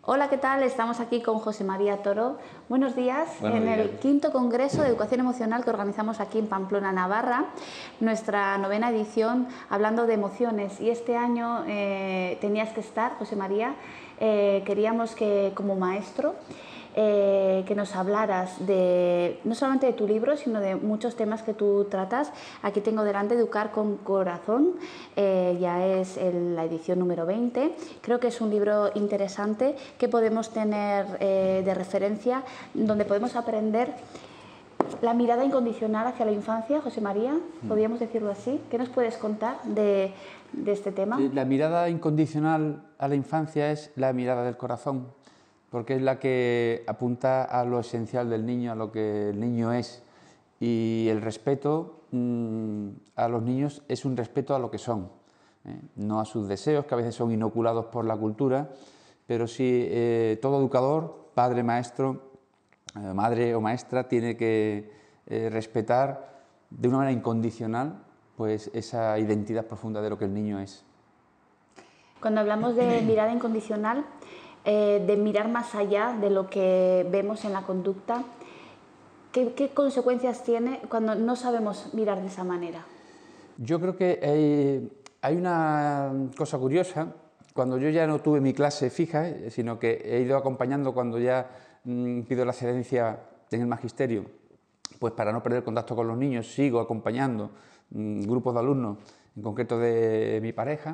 Hola, ¿qué tal? Estamos aquí con José María Toro. Buenos días. Buenos días. El quinto Congreso de Educación Emocional que organizamos aquí en Pamplona, Navarra, nuestra 9ª edición, hablando de emociones. Y este año tenías que estar, José María. Queríamos que, como maestro, que nos hablaras no solamente de tu libro, sino de muchos temas que tú tratas. Aquí tengo delante Educar con Corazón, ya es la edición número 20. Creo que es un libro interesante que podemos tener de referencia, donde podemos aprender la mirada incondicional hacia la infancia. José María, ¿podríamos decirlo así? ¿Qué nos puedes contar de este tema? La mirada incondicional a la infancia es la mirada del corazón, porque es la que apunta a lo esencial del niño, a lo que el niño es. Y el respeto a los niños es un respeto a lo que son, no a sus deseos, que a veces son inoculados por la cultura, pero sí todo educador, padre, maestro, madre o maestra, tiene que respetar de una manera incondicional pues esa identidad profunda de lo que el niño es. Cuando hablamos de mirada incondicional, de mirar más allá de lo que vemos en la conducta, ¿qué consecuencias tiene cuando no sabemos mirar de esa manera? Yo creo que hay una cosa curiosa. Cuando yo ya no tuve mi clase fija, sino que he ido acompañando cuando ya pido la excedencia en el magisterio, pues para no perder contacto con los niños sigo acompañando grupos de alumnos, en concreto de mi pareja.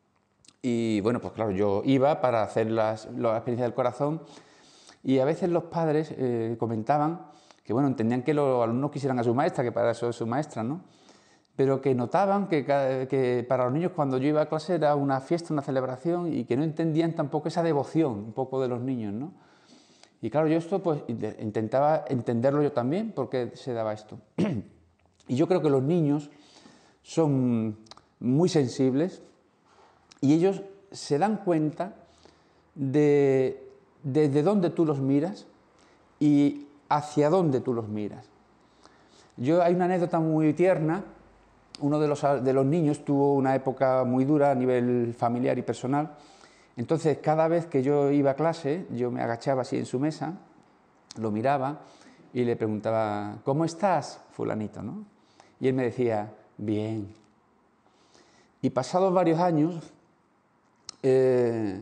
Y bueno, pues claro, yo iba para hacer la experiencia del corazón y a veces los padres comentaban que bueno, entendían que los alumnos quisieran a su maestra, que para eso es su maestra, ¿no? Pero que notaban que para los niños cuando yo iba a clase era una fiesta, una celebración y que no entendían tampoco esa devoción un poco de los niños, ¿no? Y claro, yo esto pues intentaba entenderlo yo también, por qué se daba esto. Y yo creo que los niños son muy sensibles y ellos se dan cuenta de desde dónde tú los miras y hacia dónde tú los miras. Hay una anécdota muy tierna. Uno de los niños tuvo una época muy dura a nivel familiar y personal. Entonces, cada vez que yo iba a clase, yo me agachaba así en su mesa, lo miraba y le preguntaba, ¿cómo estás, fulanito?, ¿no? Y él me decía, bien. Y pasados varios años, le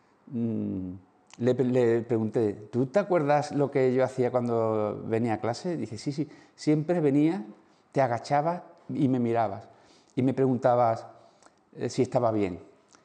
pregunté, ¿tú te acuerdas lo que yo hacía cuando venía a clase? Dice, sí, sí, siempre venía, te agachabas y me mirabas y me preguntabas si estaba bien.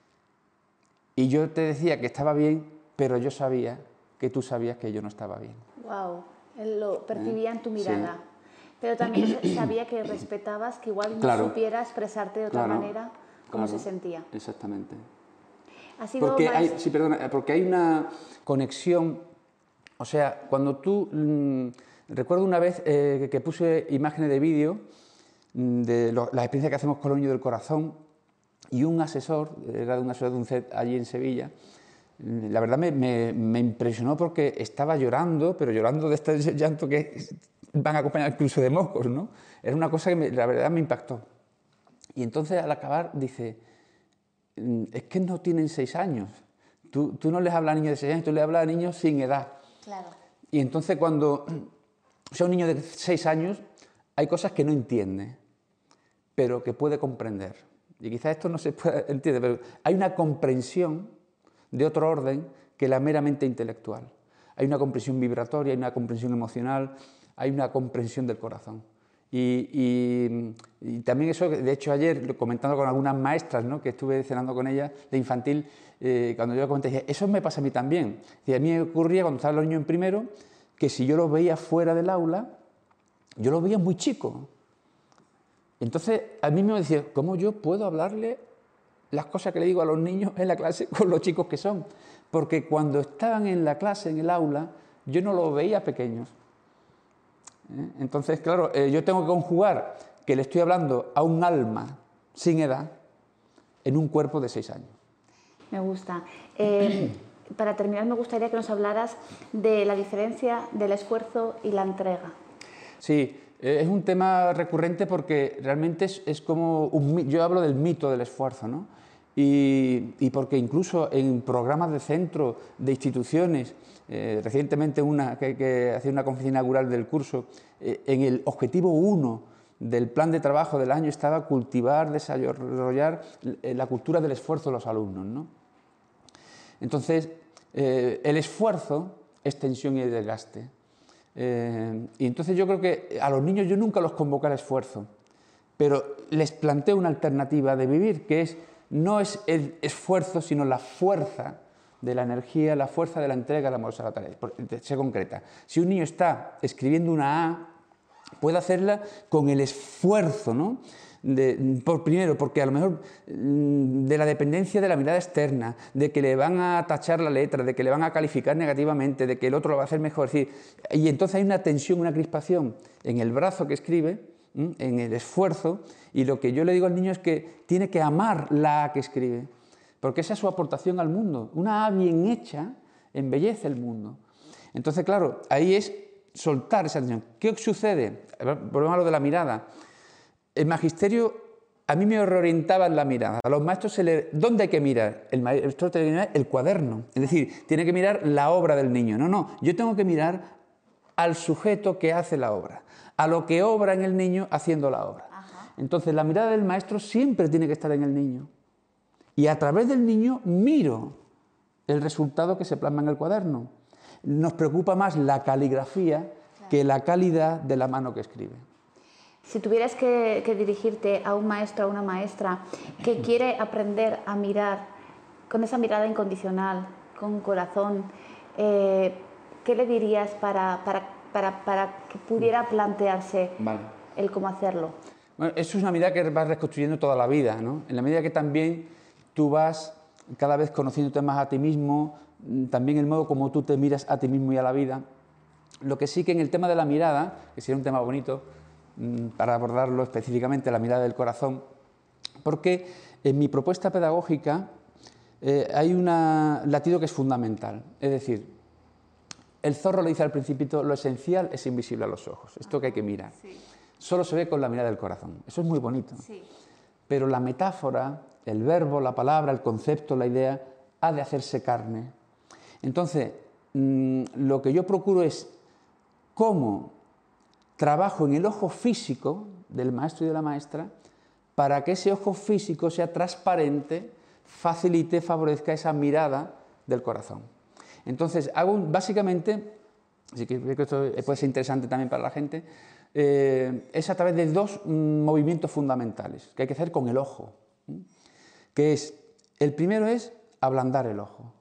Y yo te decía que estaba bien, pero yo sabía que tú sabías que yo no estaba bien. Wow, él lo percibía en tu mirada. Sí. Pero también sabía que respetabas, que igual no supiera expresarte de otra manera cómo se sentía. Exactamente. Ha sido Porque hay una conexión, o sea, cuando tú... recuerdo una vez que puse imágenes de vídeo de la experiencia que hacemos con los niños del corazón y un asesor, era un asesor de un CED allí en Sevilla, la verdad me impresionó porque estaba llorando, pero llorando de este llanto que van acompañados incluso de mocos, ¿no? Era una cosa que la verdad me impactó. Y entonces al acabar dice, es que no tienen 6 años, tú no les hablas a niños de 6 años, tú les hablas a niños sin edad. Claro. Y entonces cuando sea un niño de 6 años, hay cosas que no entiende, pero que puede comprender. Y quizás esto no se pueda entender, pero hay una comprensión de otro orden que la meramente intelectual. Hay una comprensión vibratoria, hay una comprensión emocional, hay una comprensión del corazón. Y también eso, de hecho ayer comentando con algunas maestras, ¿no?, que estuve cenando con ellas de infantil, cuando yo comenté, dije, eso me pasa a mí también. Y a mí me ocurría cuando estaban los niños en primero, que si yo los veía fuera del aula, yo los veía muy chicos. Entonces a mí me decía, ¿cómo yo puedo hablarle las cosas que le digo a los niños en la clase con los chicos que son? Porque cuando estaban en la clase, en el aula, yo no los veía pequeños. Entonces, claro, yo tengo que conjugar que le estoy hablando a un alma sin edad en un cuerpo de 6 años. Me gusta. Para terminar, me gustaría que nos hablaras de la diferencia del esfuerzo y la entrega. Sí, es un tema recurrente porque realmente es como yo hablo del mito del esfuerzo, ¿no? y porque incluso en programas de centro, de instituciones, recientemente que hacía una conferencia inaugural del curso, en el objetivo 1 del plan de trabajo del año estaba cultivar, desarrollar la cultura del esfuerzo de los alumnos, ¿no? Entonces, el esfuerzo es tensión y desgaste. Y entonces yo creo que a los niños yo nunca los convoco al esfuerzo, pero les planteo una alternativa de vivir, que no es el esfuerzo, sino la fuerza de la energía, la fuerza de la entrega, la amor a la tarea. Se concreta. Si un niño está escribiendo una A, puede hacerla con el esfuerzo, ¿no? Primero, porque a lo mejor de la dependencia de la mirada externa, de que le van a tachar la letra, de que le van a calificar negativamente, de que el otro lo va a hacer mejor. Es decir, y entonces hay una tensión, una crispación en el brazo que escribe, en el esfuerzo, y lo que yo le digo al niño es que tiene que amar la A que escribe, porque esa es su aportación al mundo. Una A bien hecha embellece el mundo. Entonces, claro, ahí es soltar esa tensión. ¿Qué sucede? Volvemos a lo de la mirada. El magisterio a mí me reorientaba en la mirada. A los maestros ¿dónde hay que mirar? El maestro tiene que mirar el cuaderno. Es decir, tiene que mirar la obra del niño. No, yo tengo que mirar al sujeto que hace la obra, a lo que obra en el niño haciendo la obra. Ajá. Entonces la mirada del maestro siempre tiene que estar en el niño. Y a través del niño miro el resultado que se plasma en el cuaderno. Nos preocupa más la caligrafía que la calidad de la mano que escribe. Si tuvieras que dirigirte a un maestro o a una maestra que quiere aprender a mirar con esa mirada incondicional, con corazón, ¿qué le dirías para que pudiera plantearse el cómo hacerlo? Bueno, eso es una mirada que vas reconstruyendo toda la vida, ¿no? En la medida que también tú vas cada vez conociéndote más a ti mismo, también el modo como tú te miras a ti mismo y a la vida. Lo que sí que en el tema de la mirada, que sería un tema bonito para abordarlo específicamente, la mirada del corazón, porque en mi propuesta pedagógica hay un latido que es fundamental, es decir, el zorro le dice al principito, lo esencial es invisible a los ojos, esto que hay que mirar, sí. Solo se ve con la mirada del corazón, eso es muy bonito, sí. Pero la metáfora, el verbo, la palabra, el concepto, la idea, ha de hacerse carne. Entonces, lo que yo procuro es cómo trabajo en el ojo físico del maestro y de la maestra para que ese ojo físico sea transparente, facilite, favorezca esa mirada del corazón. Entonces, básicamente, así que esto puede ser interesante también para la gente, es a través de dos movimientos fundamentales que hay que hacer con el ojo, que es, el primero es ablandar el ojo,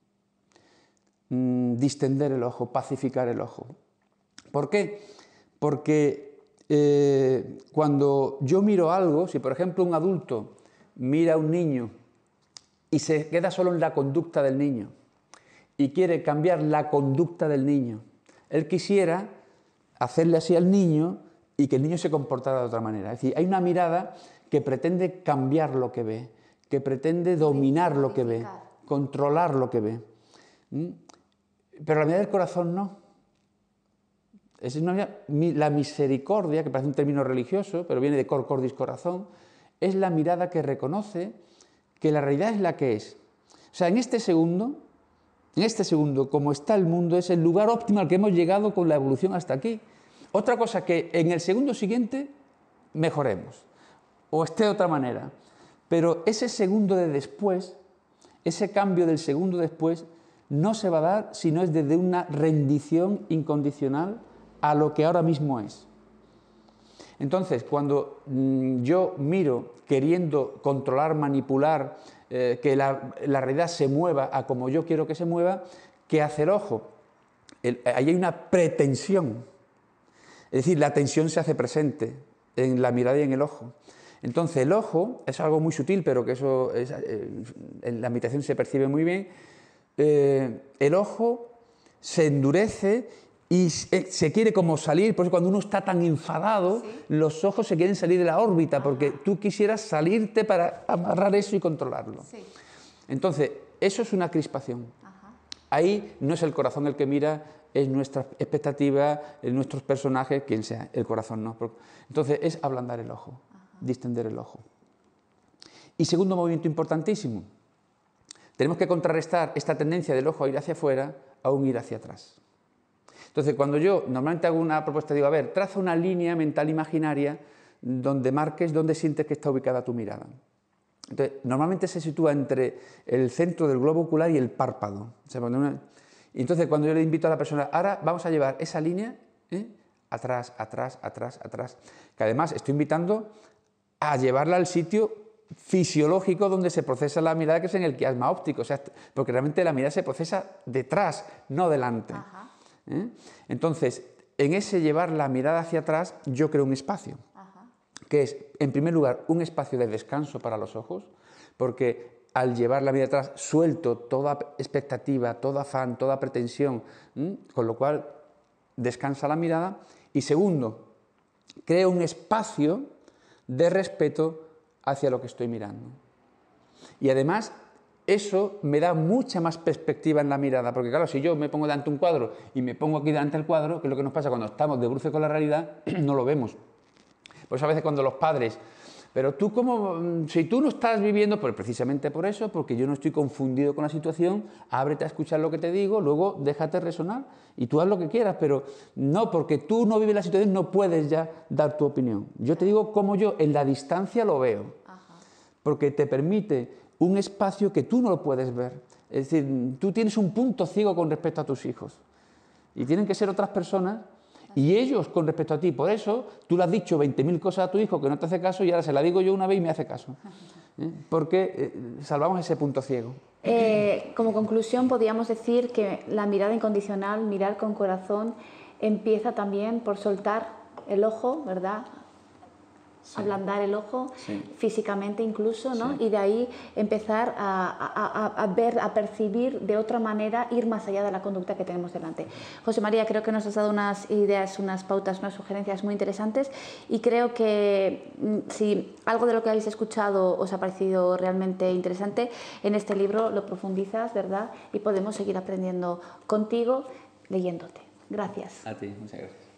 distender el ojo, pacificar el ojo. ¿Por qué? Porque cuando yo miro algo, si por ejemplo un adulto mira a un niño y se queda solo en la conducta del niño y quiere cambiar la conducta del niño, él quisiera hacerle así al niño y que el niño se comportara de otra manera. Es decir, hay una mirada que pretende cambiar lo que ve, que pretende dominar lo que ve, controlar lo que ve. Pero la mirada del corazón no. Es la misericordia, que parece un término religioso, pero viene de cor cordis, corazón, es la mirada que reconoce que la realidad es la que es. O sea, en este segundo, como está el mundo, es el lugar óptimo al que hemos llegado con la evolución hasta aquí. Otra cosa que en el segundo siguiente mejoremos, o esté de otra manera. Pero ese segundo de después, ese cambio del segundo después, no se va a dar si no es desde una rendición incondicional a lo que ahora mismo es. Entonces, cuando yo miro queriendo controlar, manipular, que la realidad se mueva a como yo quiero que se mueva, ¿qué hace el ojo? Ahí hay una pretensión. Es decir, la tensión se hace presente en la mirada y en el ojo. Entonces, el ojo es algo muy sutil, pero que eso en la meditación se percibe muy bien. El ojo se endurece y se quiere como salir, por eso cuando uno está tan enfadado, ¿sí? Los ojos se quieren salir de la órbita, porque tú quisieras salirte para amarrar eso y controlarlo. Sí. Entonces, eso es una crispación. Ajá. Ahí no es el corazón el que mira, es nuestra expectativa, nuestros personajes, quien sea, el corazón no. Entonces, es ablandar el ojo, ajá, distender el ojo. Y segundo movimiento importantísimo, tenemos que contrarrestar esta tendencia del ojo a ir hacia afuera a un ir hacia atrás. Entonces, cuando yo normalmente hago una propuesta, digo, a ver, traza una línea mental imaginaria donde marques dónde sientes que está ubicada tu mirada. Entonces, normalmente se sitúa entre el centro del globo ocular y el párpado. O sea, entonces, cuando yo le invito a la persona, ahora vamos a llevar esa línea atrás, atrás, atrás, atrás, que además estoy invitando a llevarla al sitio fisiológico donde se procesa la mirada, que es en el quiasma óptico, o sea, porque realmente la mirada se procesa detrás, no delante. Entonces, en ese llevar la mirada hacia atrás, yo creo un espacio, que es, en primer lugar, un espacio de descanso para los ojos, porque al llevar la mirada atrás suelto toda expectativa, todo afán, toda pretensión, con lo cual descansa la mirada. Y segundo, creo un espacio de respeto hacia lo que estoy mirando. Y además, eso me da mucha más perspectiva en la mirada, porque claro, si yo me pongo delante de un cuadro y me pongo aquí delante del cuadro, que es lo que nos pasa cuando estamos de bruces con la realidad, no lo vemos. Por eso a veces cuando los padres, pero tú como, si tú no estás viviendo, pues precisamente por eso, porque yo no estoy confundido con la situación, ábrete a escuchar lo que te digo, luego déjate resonar y tú haz lo que quieras, pero no, porque tú no vives la situación, no puedes ya dar tu opinión. Yo te digo cómo yo en la distancia lo veo, porque te permite un espacio que tú no lo puedes ver. Es decir, tú tienes un punto ciego con respecto a tus hijos y tienen que ser otras personas y ellos con respecto a ti. Por eso tú le has dicho 20.000 cosas a tu hijo que no te hace caso y ahora se la digo yo una vez y me hace caso. Porque salvamos ese punto ciego. Como conclusión podríamos decir que la mirada incondicional, mirar con corazón, empieza también por soltar el ojo, ¿verdad? Sí. Ablandar el ojo, sí. Físicamente incluso, ¿no? Sí. Y de ahí empezar a ver, a percibir de otra manera, ir más allá de la conducta que tenemos delante. José María, creo que nos has dado unas ideas, unas pautas, unas sugerencias muy interesantes y creo que si algo de lo que habéis escuchado os ha parecido realmente interesante, en este libro lo profundizas, ¿verdad? Y podemos seguir aprendiendo contigo, leyéndote. Gracias. A ti, muchas gracias.